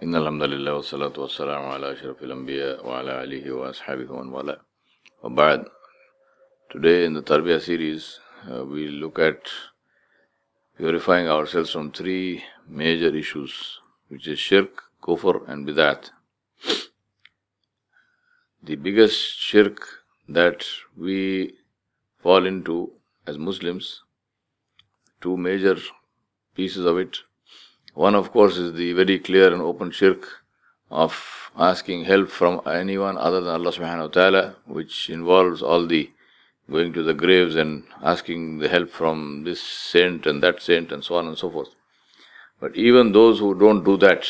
إن الحمد لله والصلاة والسلام على أشرف الأنبياء وعلى آله وأصحابه ومن والاه. وبعد, today in the Tarbiyah series, we look at purifying ourselves from three major issues, which is shirk, kufr and bid'at. The biggest shirk that we fall into as Muslims, two major pieces of it. One, of course, is the very clear and open shirk of asking help from anyone other than Allah subhanahu wa ta'ala, which involves all the going to the graves and asking the help from this saint and that saint and so on and so forth. But even those who don't do that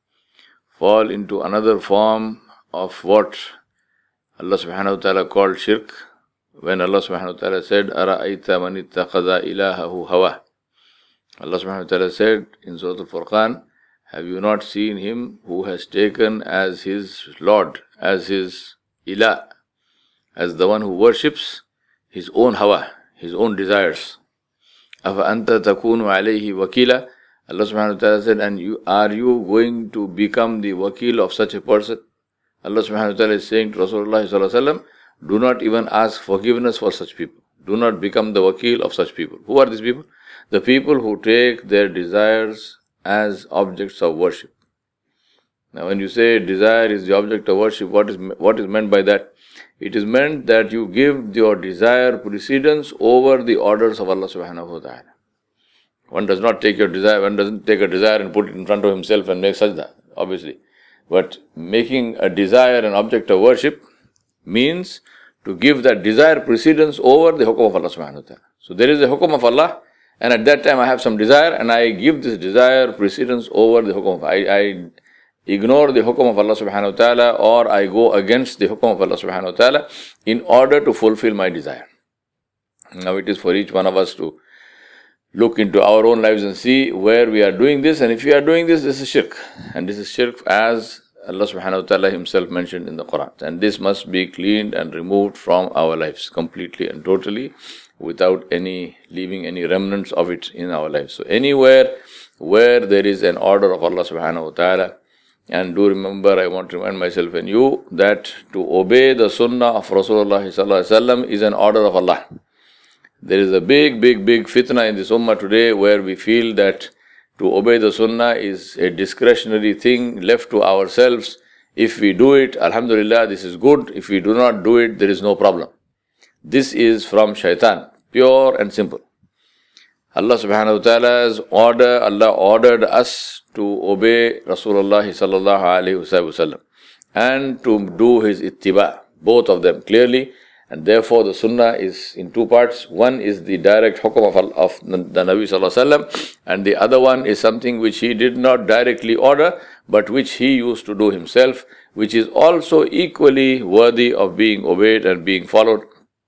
fall into another form of what Allah subhanahu wa ta'ala called shirk, when Allah subhanahu wa ta'ala said, أَرَأَيْتَ مَنِ اتَّخَذَ إِلَهَهُ هَوَاهُ. Allah subhanahu wa ta'ala said in Surah Al-Furqan, have you not seen him who has taken as his Lord, as his ilah, as the one who worships his own hawa, his own desires? أَفَأَنْتَ تَكُونُ عَلَيْهِ وَكِيلًا. Allah subhanahu wa ta'ala said, and are you going to become the wakil of such a person? Allah subhanahu wa ta'ala is saying to Rasulullah sallallahu alaihi wasallam, do not even ask forgiveness for such people. Do not become the wakil of such people. Who are these people? The people who take their desires as objects of worship. Now when you say desire is the object of worship, what is meant by that? It is meant that you give your desire precedence over the orders of Allah subhanahu wa ta'ala. One does not take your desire, one doesn't take a desire and put it in front of himself and make sajda, obviously. But making a desire an object of worship means to give that desire precedence over the hukum of Allah subhanahu wa ta'ala. So there is a hukum of Allah, and at that time I have some desire, and I give this desire precedence over the hukum of I ignore the hukum of Allah subhanahu wa ta'ala, or I go against the hukum of Allah subhanahu wa ta'ala in order to fulfill my desire. Now it is for each one of us to look into our own lives and see where we are doing this, and if we are doing this, this is shirk. And this is shirk as Allah subhanahu wa ta'ala himself mentioned in the Quran. And this must be cleaned and removed from our lives completely and totally, without leaving any remnants of it in our lives. So anywhere where there is an order of Allah subhanahu wa ta'ala, and do remember, I want to remind myself and you, that to obey the sunnah of Rasulullah sallallahu alaihi wasallam is an order of Allah. There is a big fitna in this ummah today where we feel that to obey the sunnah is a discretionary thing left to ourselves. If we do it, alhamdulillah, this is good. If we do not do it, there is no problem. This is from shaitan, pure and simple. Allah subhanahu wa ta'ala's order, Allah ordered us to obey Rasulullah sallallahu alayhi wasallam and to do his ittiba, both of them clearly. And therefore the sunnah is in two parts. One is the direct hukum of the Nabi sallallahu alaihi wasallam, and the other one is something which he did not directly order, but which he used to do himself, which is also equally worthy of being obeyed and being followed.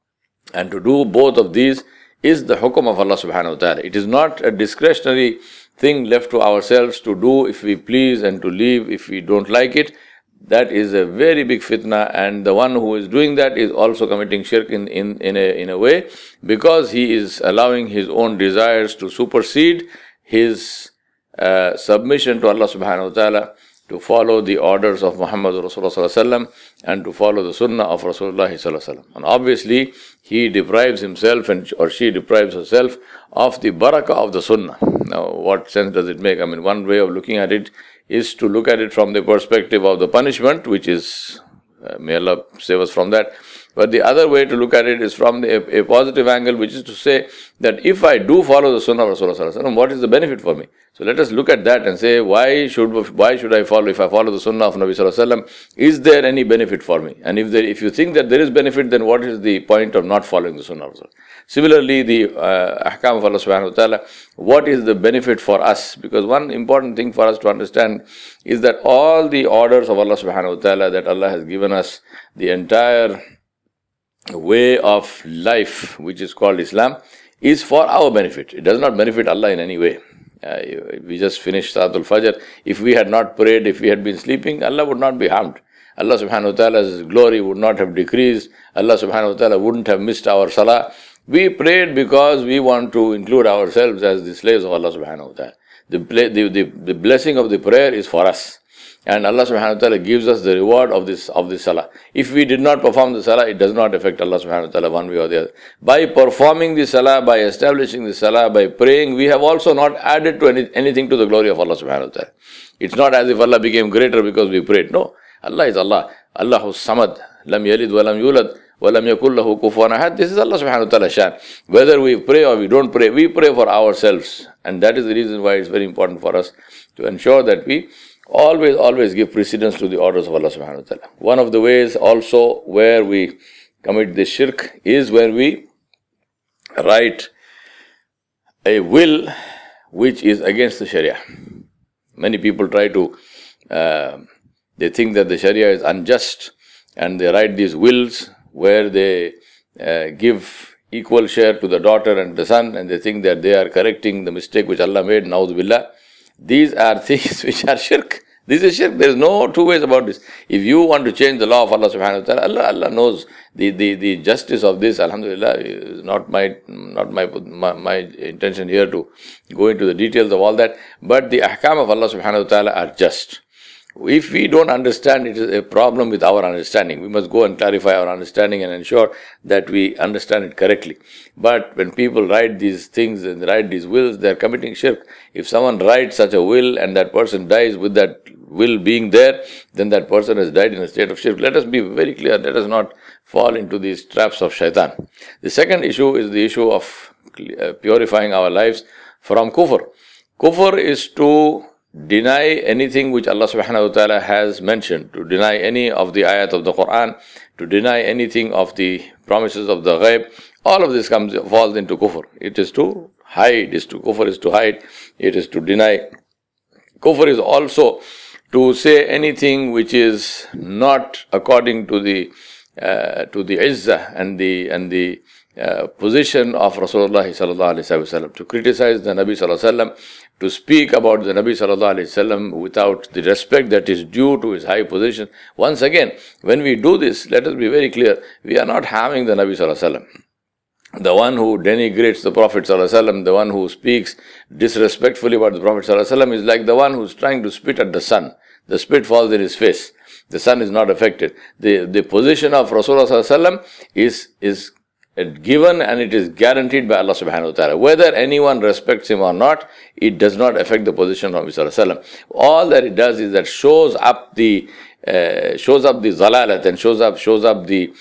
And to do both of these is the hukum of Allah subhanahu wa ta'ala. It is not a discretionary thing left to ourselves to do if we please and to leave if we don't like it. That is a very big fitna, and the one who is doing that is also committing shirk in a way, because he is allowing his own desires to supersede his submission to Allah subhanahu wa ta'ala, to follow the orders of Muhammad Rasulullah sallallahu alaihi wasallam and to follow the sunnah of Rasulullah sallallahu alaihi wasallam. And obviously he deprives himself or she deprives herself of the barakah of the sunnah. Now what sense does it make? I mean, one way of looking at it is to look at it from the perspective of the punishment, which is, may Allah save us from that. But the other way to look at it is from a positive angle, which is to say that if I do follow the sunnah of Rasulullah sallallahu alaihi wasallam, what is the benefit for me? So let us look at that and say, why should I follow? If I follow the sunnah of Nabi sallallahu alaihi wasallam, is there any benefit for me? And if you think that there is benefit, then what is the point of not following the sunnah of Rasulullah? Similarly, the ahkam of Allah subhanahu wa ta'ala, what is the benefit for us? Because one important thing for us to understand is that all the orders of Allah subhanahu wa ta'ala that Allah has given us, the entire way of life which is called Islam, is for our benefit. It does not benefit Allah in any way. We just finished Salatul Fajr. If we had not prayed, if we had been sleeping, Allah would not be harmed. Allah subhanahu wa ta'ala's glory would not have decreased. Allah subhanahu wa ta'ala wouldn't have missed our salah. We prayed because we want to include ourselves as the slaves of Allah subhanahu wa ta'ala. The blessing of the prayer is for us. and Allah subhanahu wa ta'ala gives us the reward of this salah. If we did not perform the salah, it does not affect Allah subhanahu wa ta'ala one way or the other. By performing the salah, by establishing the salah, by praying, we have also not added to anything to the glory of Allah subhanahu wa ta'ala. It's not as if Allah became greater because we prayed. No, Allah is Allah. Allahu Samad, lam yalid wa lam yulad wa lam yakul lahu kufuwan ahad. This is Allah subhanahu wa ta'ala shan. Whether we pray or we don't pray, we pray for ourselves. And that is the reason why it's very important for us to ensure that we always give precedence to the orders of Allah subhanahu wa ta'ala. One of the ways also where we commit this shirk is when we write a will which is against the Sharia. Many people try to, they think that the Sharia is unjust, and they write these wills where they give equal share to the daughter and the son, and they think that they are correcting the mistake which Allah made, na'udhu billah. These are things which are shirk. This is shirk. There is no two ways about this. If you want to change the law of Allah subhanahu wa ta'ala, Allah knows the justice of this. Alhamdulillah, is not my intention here to go into the details of all that. But the ahkam of Allah subhanahu wa ta'ala are just. If we don't understand, it is a problem with our understanding. We must go and clarify our understanding and ensure that we understand it correctly. But when people write these things and write these wills, they are committing shirk. If someone writes such a will and that person dies with that will being there, then that person has died in a state of shirk. Let us be very clear. Let us not fall into these traps of shaitan. The second issue is the issue of purifying our lives from kufr. Kufr is to deny anything which Allah subhanahu wa ta'ala has mentioned, to deny any of the ayat of the Quran, to deny anything of the promises of the ghaib. All of this falls into kufr. It is to hide, kufr is to hide, it is to deny. Kufr is also to say anything which is not according to the izzah and the position of Rasulullah sallallahu alaihi wasallam, to criticize the Nabi sallallahu alaihi wasallam, to speak about the Nabi sallallahu alaihi wasallam without the respect that is due to his high position. Once again, when we do this, let us be very clear, we are not harming the Nabi sallallahu alaihi wasallam. The one who denigrates the Prophet sallallahu alaihi wasallam, the one who speaks disrespectfully about the Prophet sallallahu alaihi wasallam, is like the one who is trying to spit at the sun. The spit falls in his face. The sun is not affected. The position of Rasulullah sallallahu alaihi wasallam is given, and it is guaranteed by Allah subhanahu wa ta'ala. Whether anyone respects him or not, it does not affect the position of Nabi sallallahu alaihi wasallam. All that it does is that shows up the zalalat, and shows up the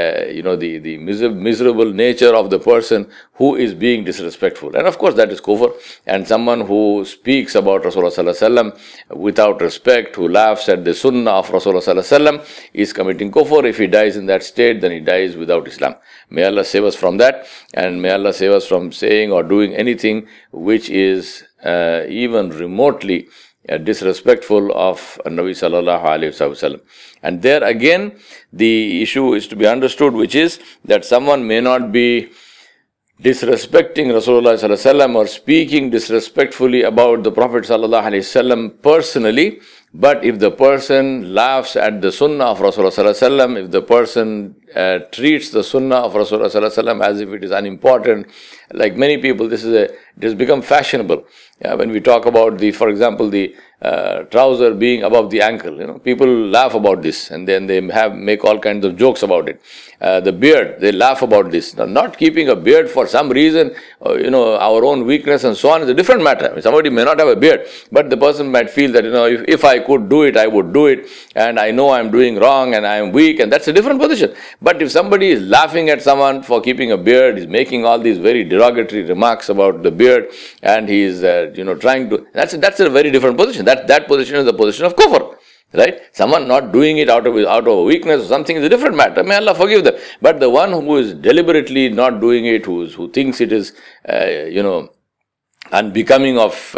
miserable nature of the person who is being disrespectful. And of course that is kufr. And someone who speaks about Rasulullah sallallahu alaihi wasallam without respect, who laughs at the sunnah of Rasulullah sallallahu alaihi wasallam, is committing kufr. If he dies in that state, then he dies without Islam. May Allah save us from that, and may Allah save us from saying or doing anything which is even remotely disrespectful of Nabi sallallahu alaihi wasallam. And there again, the issue is to be understood, which is that someone may not be disrespecting Rasulullah sallallahu alaihi wasallam or speaking disrespectfully about the Prophet sallallahu alaihi wasallam personally, but if the person laughs at the sunnah of Rasulullah sallallahu alaihi wasallam, if the person treats the sunnah of Rasulullah sallallahu alaihi wasallam as if it is unimportant, like many people, it has become fashionable. When we talk about for example, the trouser being above the ankle, people laugh about this, and then they make all kinds of jokes about it. The beard, they laugh about this. Now, not keeping a beard for some reason, our own weakness and so on, is a different matter. Somebody may not have a beard, but the person might feel that, if I could do it, I would do it, and I know I'm doing wrong and I am weak, and that's a different position. But if somebody is laughing at someone for keeping a beard, is making all these very derogatory remarks about the beard, and he is trying to, that's a very different position. That position is the position of kufr. Right? Someone not doing it out of weakness or something is a different matter. May Allah forgive them. But the one who is deliberately not doing it, who thinks it is, unbecoming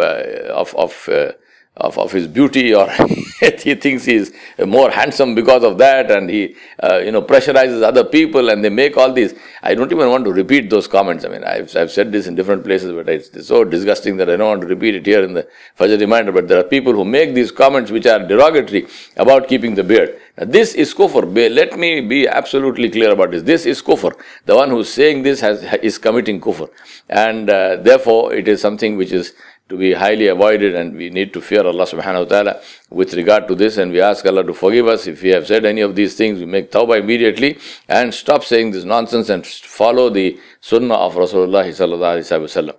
of his beauty, or he thinks he is more handsome because of that, and he pressurizes other people, and they make all these. I don't even want to repeat those comments. I mean, I've said this in different places, but it's so disgusting that I don't want to repeat it here in the Fajr reminder. But there are people who make these comments which are derogatory about keeping the beard. Now, this is kufr. Let me be absolutely clear about this. This is kufr. The one who is saying this is committing kufr, and therefore it is something which is to be highly avoided, and we need to fear Allah subhanahu wa ta'ala with regard to this, and we ask Allah to forgive us if we have said any of these things. We make tawbah immediately and stop saying this nonsense and follow the sunnah of Rasulullah sallallahu alaihi wasallam.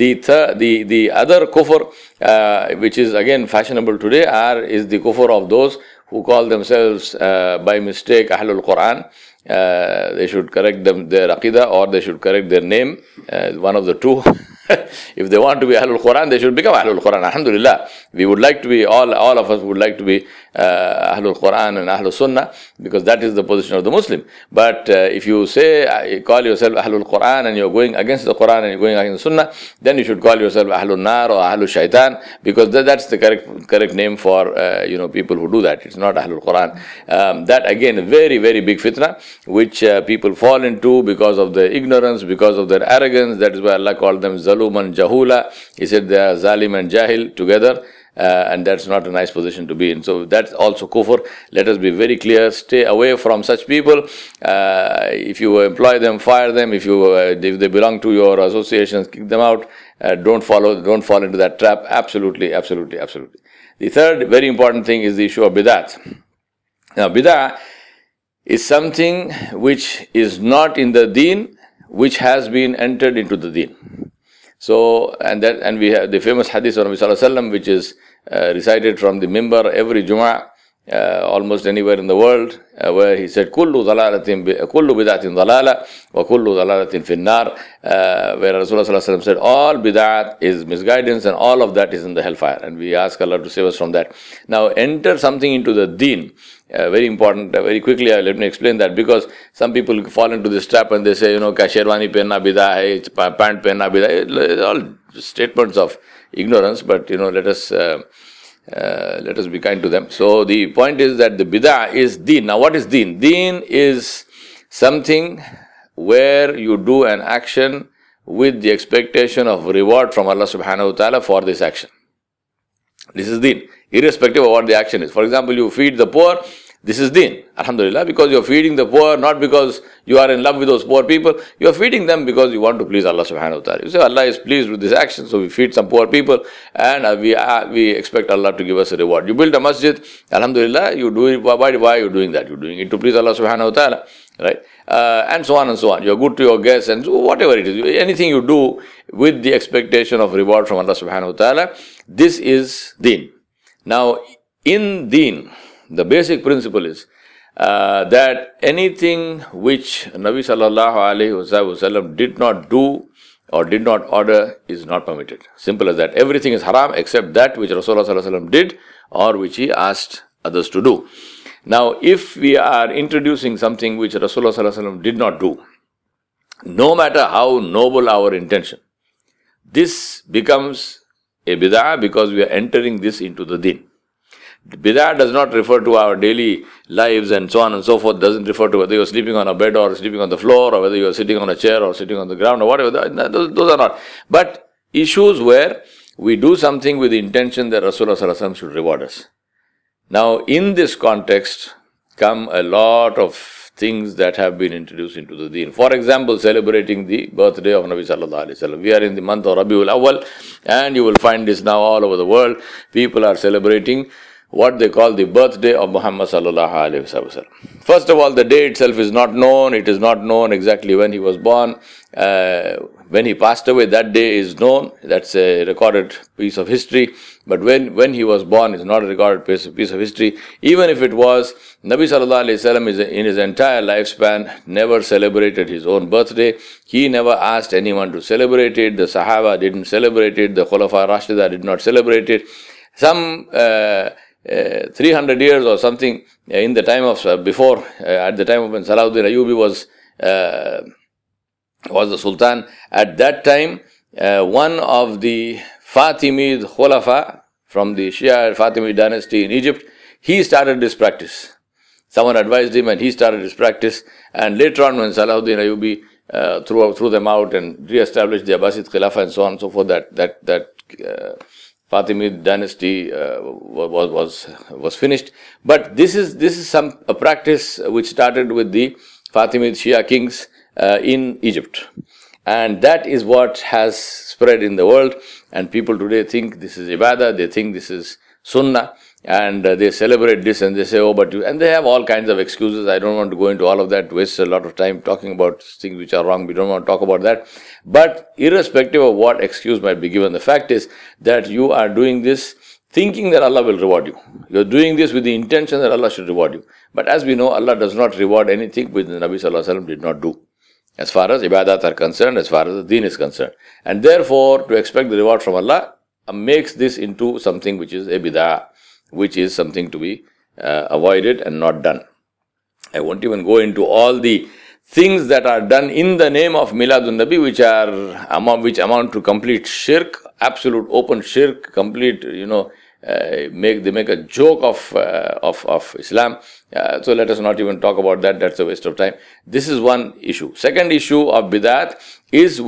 The other kufr, which is again fashionable today, is the kufr of those who call themselves by mistake Ahlul Quran. They should correct their aqidah, or they should correct their name, one of the two. If they want to be Ahlul Quran, they should become Ahlul Quran. Alhamdulillah. We would like to be, all of us would like to be Ahlul Quran and Ahlul Sunnah, because that is the position of the Muslim. But if you say, call yourself Ahlul Quran and you're going against the Quran and you're going against the Sunnah, then you should call yourself Ahlul Nar or Ahlul Shaitan, because that's the correct name for people who do that. It's not Ahlul Quran. That again, a very, very big fitna, which people fall into because of their ignorance, because of their arrogance. That is why Allah called them Zalum and Jahula. He said they are Zalim and Jahil together. And that's not a nice position to be in. So that's also kufr. Let us be very clear. Stay away from such people. If you employ them, fire them. If they belong to your associations, kick them out. Don't fall into that trap. Absolutely. The third very important thing is the issue of bid'at. Now, bid'ah is something which is not in the deen, which has been entered into the deen. So, and we have the famous hadith of Nabi Sallallahu Alaihi Wasallam, which is recited from the mimbar every Jum'ah, almost anywhere in the world, where he said, "Kullu bid'atin dalala, wa kullu dalalatin finnar," where Rasulullah Sallallahu Alaihi Wasallam said, all bid'at is misguidance and all of that is in the hellfire. And we ask Allah to save us from that. Now, enter something into the deen. Very important. Very quickly, let me explain that, because some people fall into this trap and they say, sherwani pehna bid'ah hai, pant pehna bid'ah hai. All statements of ignorance, but let us be kind to them. So the point is that the bid'ah is deen. Now, what is deen? Deen is something where you do an action with the expectation of reward from Allah subhanahu wa ta'ala for this action. This is deen, irrespective of what the action is. For example, you feed the poor, this is deen, alhamdulillah, because you are feeding the poor not because you are in love with those poor people, you are feeding them because you want to please Allah subhanahu wa ta'ala. You say Allah is pleased with this action, so we feed some poor people and we expect Allah to give us a reward. You build a masjid, alhamdulillah, you do it. Why are you doing that? You're doing it to please Allah subhanahu wa ta'ala, right? And so on and so on. You're good to your guests and so whatever it is. Anything you do with the expectation of reward from Allah subhanahu wa ta'ala, this is deen. Now, in deen, the basic principle is that anything which Nabi sallallahu alaihi wasallam did not do or did not order is not permitted. Simple as that. Everything is haram except that which Rasulullah sallallahu alaihi wasallam did or which he asked others to do. Now, if we are introducing something which Rasulullah sallallahu alaihi wasallam did not do, no matter how noble our intention, this becomes a bid'ah because we are entering this into the deen. Bid'ah does not refer to our daily lives and so on and so forth. Doesn't refer to whether you are sleeping on a bed or sleeping on the floor or whether you are sitting on a chair or sitting on the ground or whatever. Those are not. But issues where we do something with the intention that Rasulullah sallallahu alaihi wasallam should reward us. Now, in this context come a lot of things that have been introduced into the deen. For example, celebrating the birthday of Nabi sallallahu alaihi wasallam. We are in the month of Rabiul Awwal, and you will find this now all over the world. People are celebrating what they call the birthday of Muhammad sallallahu alaihi wasallam. First of all, the day itself is not known. It is not known exactly when he was born. When he passed away, that day is known. That's a recorded piece of history. But when he was born is not a recorded piece of history. Even if it was, Nabi sallallahu alaihi wasallam in his entire lifespan never celebrated his own birthday. He never asked anyone to celebrate it. The Sahaba didn't celebrate it. The Khulafa Rashida did not celebrate it. Some 300 years or something in the time of at the time of when Salahuddin Ayyubi was the Sultan. At that time, one of the Fatimid Khulafa from the Shia Fatimid dynasty in Egypt, he started this practice. Someone advised him and he started this practice. And later on, when Salahuddin Ayyubi threw them out and re-established the Abbasid Khilafah and so on and so forth, that Fatimid dynasty was finished. But this is a practice which started with the Fatimid Shia kings in Egypt. And that is what has spread in the world. And people today think this is ibadah, they think this is sunnah, and they celebrate this and they say, oh, but you, and they have all kinds of excuses. I don't want to go into all of that, waste a lot of time talking about things which are wrong. We don't want to talk about that. But irrespective of what excuse might be given, the fact is that you are doing this thinking that Allah will reward you. You're doing this with the intention that Allah should reward you. But as we know, Allah does not reward anything which the Nabi Sallallahu Alaihi Wasallam did not do, as far as ibadat are concerned, as far as the deen is concerned. And therefore, to expect the reward from Allah makes this into something which is a bid'ah, which is something to be avoided and not done. I won't even go into all the things that are done in the name of Miladun Nabi, which amount to complete shirk, absolute open shirk, complete, they make a joke of Islam. So let us not even talk about that. That's a waste of time. This is one issue. Second issue of bidat is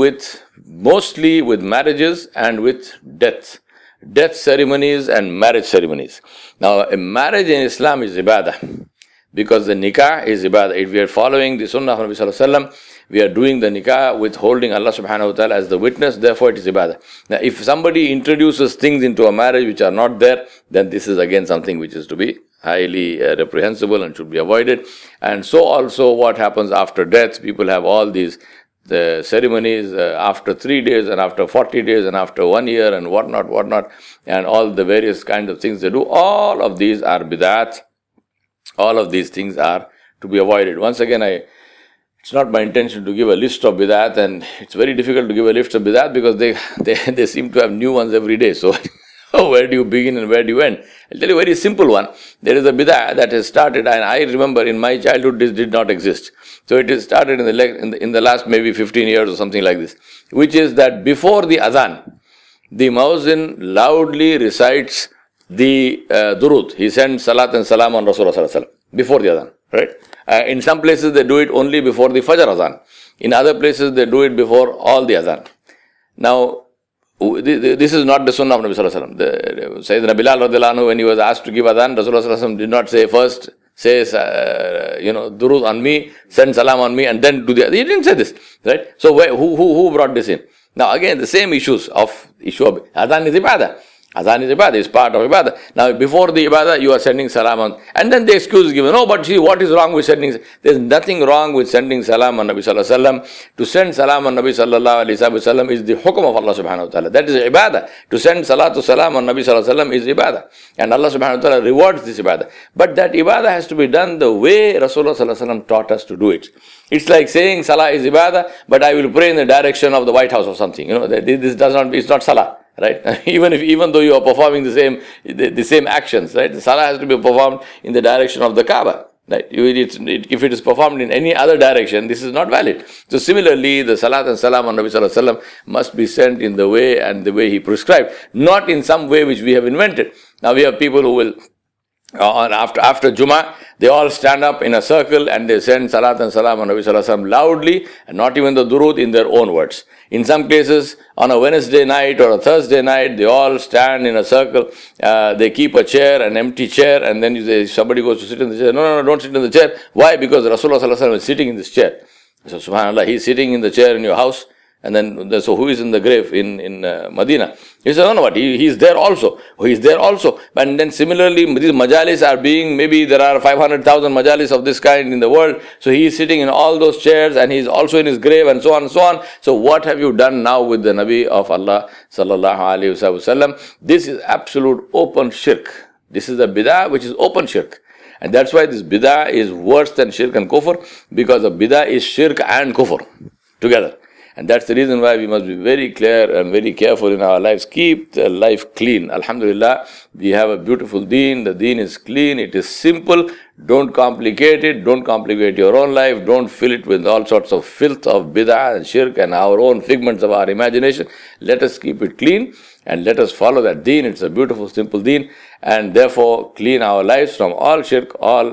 mostly with marriages and with death ceremonies and marriage ceremonies. Now, a marriage in Islam is ibadah, because the nikah is ibadah. If we are following the sunnah of Nabi Sallallahu Alaihi Wasallam, we are doing the nikah with holding Allah subhanahu wa ta'ala as the witness, therefore it is ibadah. Now, if somebody introduces things into a marriage which are not there, then this is again something which is to be highly reprehensible and should be avoided. And so also what happens after death, people have all these the ceremonies after 3 days and after 40 days and after 1 year and whatnot, and all the various kinds of things they do. All of these are bid'at. All of these things are to be avoided. Once again, it's not my intention to give a list of bid'at, and it's very difficult to give a list of bid'at because they seem to have new ones every day. So where do you begin and where do you end? I'll tell you a very simple one. There is a bid'ah that has started, and I remember in my childhood this did not exist. So it is started in the last maybe 15 years or something like this, which is that before the adhan, the muezzin loudly recites the durud. He sends salat and salam on Rasulullah Sallallahu Alaihi Wasallam before the adhan, right? In some places they do it only before the fajr adhan. In other places they do it before all the adhan. Now, this is not the sunnah of Nabi Sallallahu Alaihi Wasallam. Sayyidina Bilal radiallahu anhu, when he was asked to give adhan, Rasulullah Sallallahu Alaihi Wasallam did not say first, say durud on me, send salam on me, and then do the. He didn't say this, right? So who brought this in? Now again, the same issue of adhan is ibadah. Adhan is ibadah, is part of ibadah. Now, before the ibadah, you are sending salam on, and then the excuse is given. No, but see, what is wrong with sending? There's nothing wrong with sending salam on Nabi Sallallahu Alaihi Wasallam. To send salam on Nabi Sallallahu Alaihi Wasallam is the hukum of Allah Subhanahu Wa Taala. That is ibadah. To send salatu salam on Nabi Sallallahu Alaihi Wasallam is ibadah, and Allah Subhanahu Wa Taala rewards this ibadah. But that ibadah has to be done the way Rasulullah Sallallahu Alaihi Wasallam taught us to do it. It's like saying salah is ibadah, but I will pray in the direction of the White House or something. This does not. It's not salah. Right? Even though you are performing the same actions, right? The salah has to be performed in the direction of the Kaaba. Right? If it is performed in any other direction, this is not valid. So similarly, the salat and salam on Nabi Sallallahu Alaihi Wasallam must be sent in the way he prescribed, not in some way which we have invented. Now we have people who will, after Jummah, they all stand up in a circle and they send salat and salam on Nabi Sallallahu Alaihi Wasallam loudly, and not even the durud, in their own words. In some cases, on a Wednesday night or a Thursday night, they all stand in a circle. They keep a chair, an empty chair, and then somebody goes to sit in the chair. No, don't sit in the chair. Why? Because Rasulullah Sallallahu Alaihi Wasallam is sitting in this chair. So subhanAllah, he's sitting in the chair in your house. And then, so who is in the grave in Medina? He said, no, what? He's there also. He's there also. And then similarly, these majalis are being, maybe there are 500,000 majalis of this kind in the world. So he is sitting in all those chairs and he's also in his grave and so on and so on. So what have you done now with the Nabi of Allah Sallallahu Alaihi Wasallam? This is absolute open shirk. This is a bid'ah which is open shirk. And that's why this bid'ah is worse than shirk and kufr, because a bid'ah is shirk and kufr together. And that's the reason why we must be very clear and very careful in our lives. Keep the life clean. Alhamdulillah, we have a beautiful deen. The deen is clean. It is simple. Don't complicate it. Don't complicate your own life. Don't fill it with all sorts of filth of bid'ah and shirk and our own figments of our imagination. Let us keep it clean and let us follow that deen. It's a beautiful, simple deen. And therefore, clean our lives from all shirk, all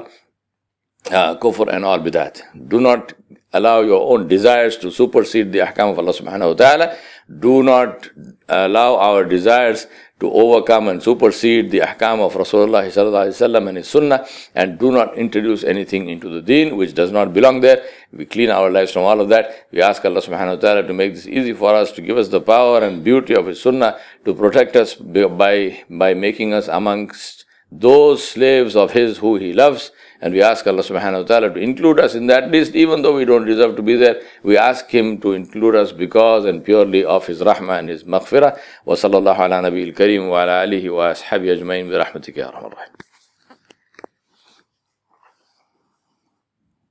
kufr and all bid'at. Do not allow your own desires to supersede the ahkam of Allah subhanahu wa ta'ala, do not allow our desires to overcome and supersede the ahkam of Rasulullah sallallahu alaihi wasallam and his sunnah, and do not introduce anything into the deen which does not belong there. We clean our lives from all of that. We ask Allah subhanahu wa ta'ala to make this easy for us, to give us the power and beauty of his sunnah, to protect us by making us amongst those slaves of his who he loves. And we ask Allah subhanahu wa ta'ala to include us in that list, even though we don't deserve to be there. We ask him to include us because and purely of his rahmah and his maghfirah. Wa sallallahu ala nabiyil kareem wa ala alihi wa ashabi ajmain bi rahmatika ya arhamar rahim.